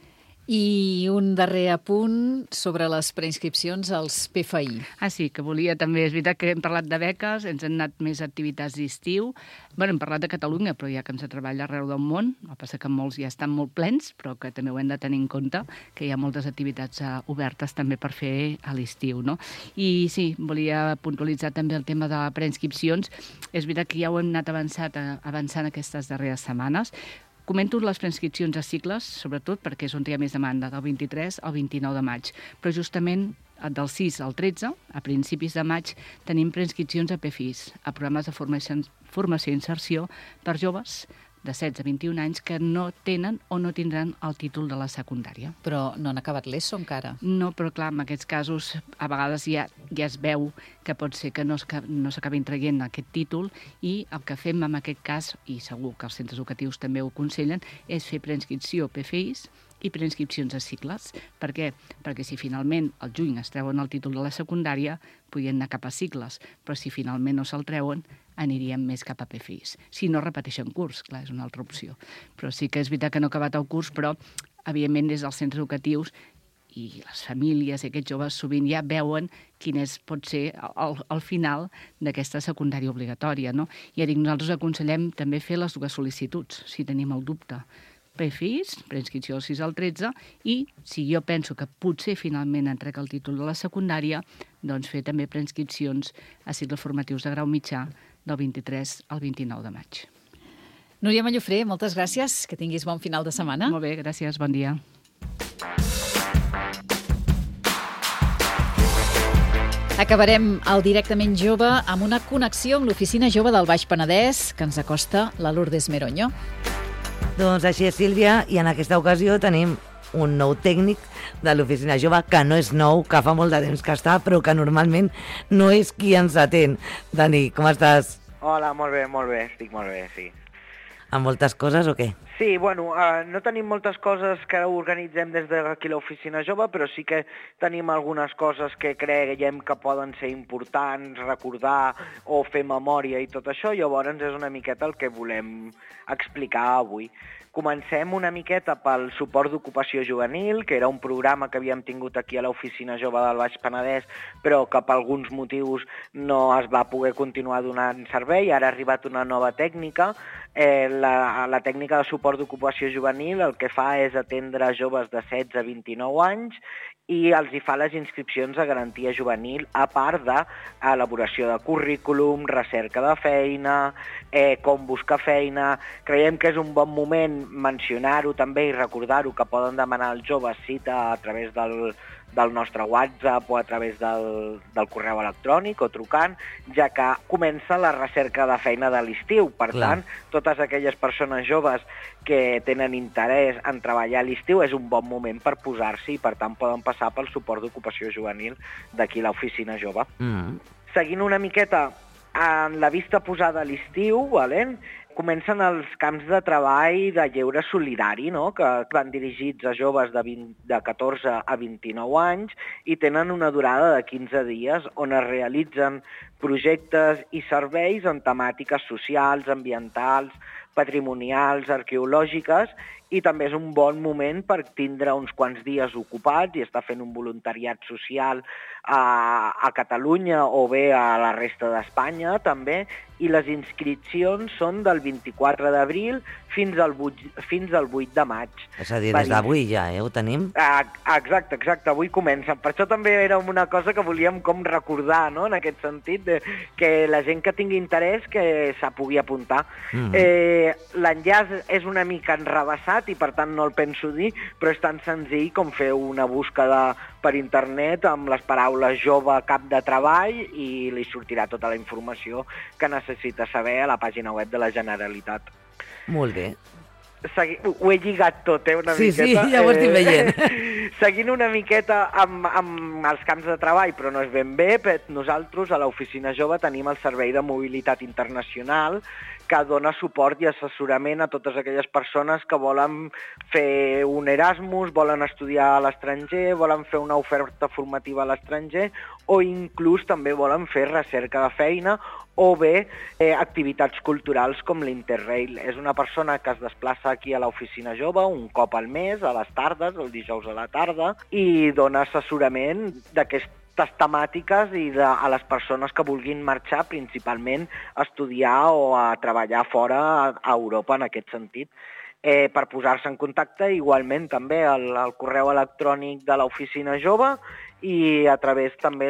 I un darrer apunt sobre les preinscripcions als PFI. Sí, que volia també. És veritat que hem parlat de beques, ens han anat més activitats d'estiu. Hem parlat de Catalunya, però ja que ens treballa arreu del món, el que passa que molts ja estan molt plens, però que també ho hem de tenir en compte, que hi ha moltes activitats obertes també per fer a l'estiu, no? I sí, volia puntualitzar també el tema de preinscripcions. És veritat que ja ho hem anat avançant aquestes darreres setmanes. Comento les preinscripcions a cicles, sobretot perquè és on hi ha més demanda, del 23 al 29 de maig. Però justament del 6 al 13, a principis de maig, tenim preinscripcions a PFIs, a programes de formació i inserció per joves de 16 a 21 anys que no tenen o no tindran el títol de la secundària. Però no han acabat l'ESO encara. No, però clar, en aquests casos a vegades ja es veu que pot ser que no s'acabin traient aquest títol i el que fem en aquest cas, i segur que els centres educatius també ho aconsellen, és fer preinscripció a PFIs i preinscripcions a cicles. Per què? Perquè si finalment al juny es treuen el títol de la secundària, podrien anar cap a cicles, però si finalment no se'l treuen, aniríem més cap a PFIs. Si no repeteixen curs, clar, és una altra opció. Però sí que és veritat que no ha acabat el curs, però evidentment des dels centres educatius i les famílies i aquests joves sovint ja veuen quin pot ser el final d'aquesta secundària obligatòria, no? Ja dic, nosaltres aconsellem també fer les dues sol·licituds, si tenim el dubte. PFIs, preinscripció del 6 al 13, i si jo penso que potser finalment entrec el títol de la secundària, doncs fer també preinscripcions a cicles formatius de grau mitjà del 23 al 29 de maig. Núria Mallofré, moltes gràcies, que tinguis bon final de setmana. Molt bé, gràcies, bon dia. Acabarem el Directament Jove amb una connexió amb l'Oficina Jove del Baix Penedès, que ens acosta la Lourdes Meroño. Doncs així és, Sílvia, i en aquesta ocasió tenim un nou tècnic de l'Oficina Jove, que no és nou, que fa molt de temps que està, però que normalment no és qui ens atén. Dani, com estàs? Hola, molt bé, estic molt bé, sí. Amb moltes coses o què? Sí, bueno, no tenim moltes coses que organitzem des d'aquí l'Oficina Jove, però sí que tenim algunes coses que creiem que poden ser importants, recordar o fer memòria i tot això, llavors és una miqueta el que volem explicar avui. Comencem una miqueta pel suport d'ocupació juvenil, que era un programa que havíem tingut aquí a l'Oficina Jove del Baix Penedès, però que per alguns motius no es va poder continuar donant servei. Ara ha arribat una nova tècnica. La tècnica de suport d'ocupació juvenil el que fa és atendre joves de 16 a 29 anys i els hi fa les inscripcions a garantia juvenil, a part d'elaboració de currículum, recerca de feina, com buscar feina. Creiem que és un bon moment mencionar-ho també i recordar-ho, que poden demanar als joves cita a través del nostre WhatsApp o a través del correu electrònic o trucant, ja que comença la recerca de feina de l'estiu. Per tant, totes aquelles persones joves que tenen interès en treballar a l'estiu és un bon moment per posar-s'hi i per tant poden passar pel suport d'ocupació juvenil d'aquí l'Oficina Jove. Seguint una miqueta en la vista posada a l'estiu, comencen els camps de treball de lleure solidari, no? Que van dirigits a joves de 14 a 29 anys i tenen una durada de 15 dies on es realitzen projectes i serveis en temàtiques socials, ambientals, patrimonials, arqueològiques, i també és un bon moment per tindre uns quants dies ocupats i estar fent un voluntariat social a Catalunya o bé a la resta d'Espanya també, i les inscripcions són del 24 d'abril fins al 8 de maig. És a dir, des d'avui ja, ho tenim? Exacte, avui comencen. Per això també era una cosa que volíem com recordar, no?, en aquest sentit, que la gent que tingui interès que se pugui apuntar. L'enllaç és una mica enrevessat i per tant no el penso dir, però és tan senzill com fer una búsqueda per internet amb les paraules jove cap de treball i li sortirà tota la informació que necessita saber a la pàgina web de la Generalitat. Molt bé. Ho he lligat tot, una miqueta. Sí, ja ho estic veient. Seguint una miqueta amb els camps de treball, però no és ben bé, nosaltres a l'Oficina Jove tenim el Servei de Mobilitat Internacional, que dona suport i assessorament a totes aquelles persones que volen fer un Erasmus, volen estudiar a l'estranger, volen fer una oferta formativa a l'estranger o inclús també volen fer recerca de feina o bé activitats culturals com l'Interrail. És una persona que es desplaça aquí a l'Oficina Jove un cop al mes, a les tardes, el dijous a la tarda, i dona assessorament d'aquestes temàtiques i a les persones que vulguin marxar principalment a estudiar o a treballar fora a Europa en aquest sentit. Per posar-se en contacte, igualment també al correu electrònic de l'Oficina Jove i a través també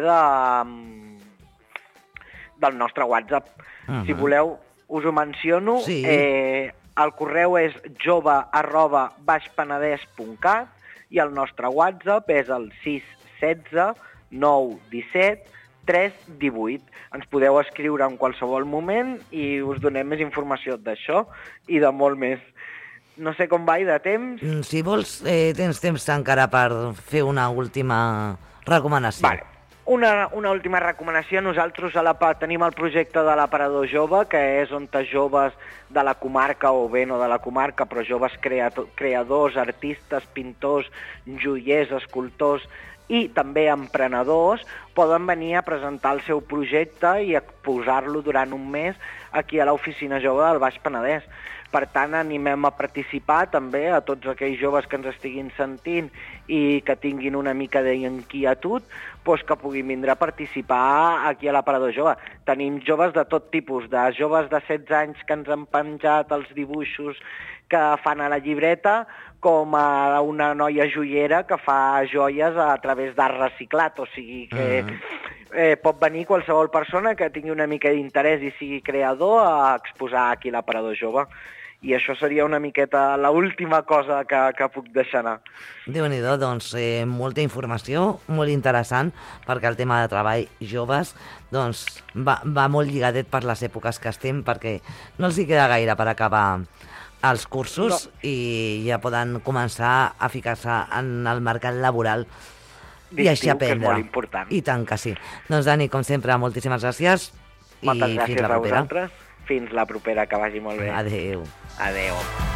del nostre WhatsApp. Si voleu, us ho menciono. Sí. El correu és jove@baixpenedès.cat i el nostre WhatsApp és el 616 917 318. Ens podeu escriure en qualsevol moment i us donem més informació d'això i de molt més. No sé com va de temps. Si vols, tens temps encara per fer una última recomanació. Vale. Una última recomanació. Nosaltres tenim el projecte de l'Aparador Jove, que és on joves de la comarca, o bé no de la comarca, però joves creadors, artistes, pintors, joiers, escultors i també emprenedors poden venir a presentar el seu projecte i exposar-lo durant un mes aquí a l'Oficina Jove del Baix Penedès. Per tant, animem a participar també a tots aquells joves que ens estiguin sentint i que tinguin una mica d'inquietud, doncs que puguin vindre a participar aquí a l'Aparador Jove. Tenim joves de tot tipus, de joves de 16 anys que ens han penjat els dibuixos que fan a la llibreta, com a una noia joiera que fa joies a través d'art reciclat, o sigui que pot venir qualsevol persona que tingui una mica d'interès i sigui creador a exposar aquí l'Aparador Jove. I això seria una miqueta l'última cosa que puc deixar anar. Déu-n'hi-do, doncs molta informació, molt interessant, perquè el tema de treball joves doncs, va molt lligadet per les èpoques que estem, perquè no els hi queda gaire per acabar els cursos i ja poden començar a ficar-se en el mercat laboral i així aprendre. Que és molt important. I tant que sí. Doncs, Dani, com sempre, moltíssimes gràcies. Moltes i gràcies fins la a propera. vosaltres. Fins la propera, que vagi molt bé. Adéu. Adéu.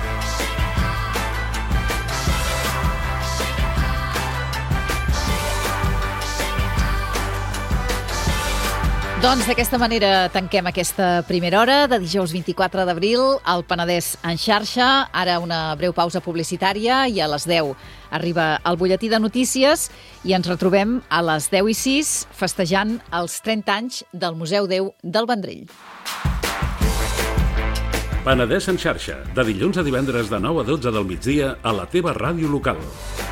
Doncs d'aquesta manera tanquem aquesta primera hora de dijous 24 d'abril al Penedès en xarxa. Ara una breu pausa publicitària i a les 10 arriba el butlletí de notícies i ens retrobem a les 10:06 festejant els 30 anys del Museu Déu del Vendrell. Penedès en xarxa, de dilluns a divendres de 9 a 12 del migdia a la teva ràdio local.